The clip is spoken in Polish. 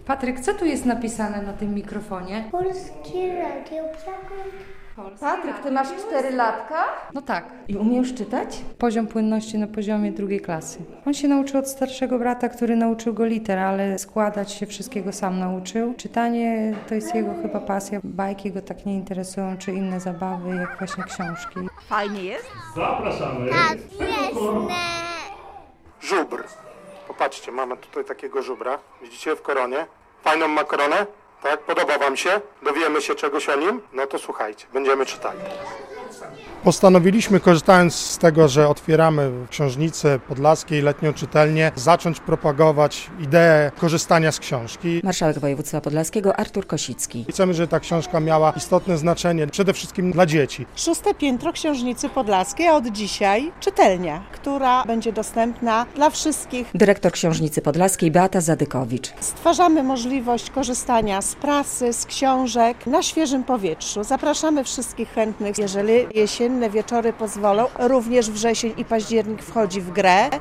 Patryk, co tu jest napisane na tym mikrofonie? Polskie Radio Pragmatyk. Patryk, ty masz 4 latka? No tak. I umiesz czytać? Poziom płynności na poziomie 2. klasy. On się nauczył od starszego brata, który nauczył go liter, ale składać się wszystkiego sam nauczył. Czytanie to jest jego chyba pasja. Bajki go tak nie interesują, czy inne zabawy, jak właśnie książki. Fajnie jest? Zapraszamy. Tak, jasne. Żubr. Popatrzcie, mamy tutaj takiego żubra. Widzicie w koronie? Fajną ma koronę? Tak? Podoba wam się? Dowiemy się czegoś o nim? No to słuchajcie, będziemy czytali. Postanowiliśmy, korzystając z tego, że otwieramy w Książnicy Podlaskiej letnią czytelnię, zacząć propagować ideę korzystania z książki. Marszałek województwa podlaskiego Artur Kosicki. Chcemy, żeby ta książka miała istotne znaczenie przede wszystkim dla dzieci. 6. piętro Książnicy Podlaskiej, a od dzisiaj czytelnia, która będzie dostępna dla wszystkich. Dyrektor Książnicy Podlaskiej Beata Zadykowicz. Stwarzamy możliwość korzystania z prasy, z książek na świeżym powietrzu. Zapraszamy wszystkich chętnych, jeżeli jesienne wieczory pozwolą. Również wrzesień i październik wchodzi w grę.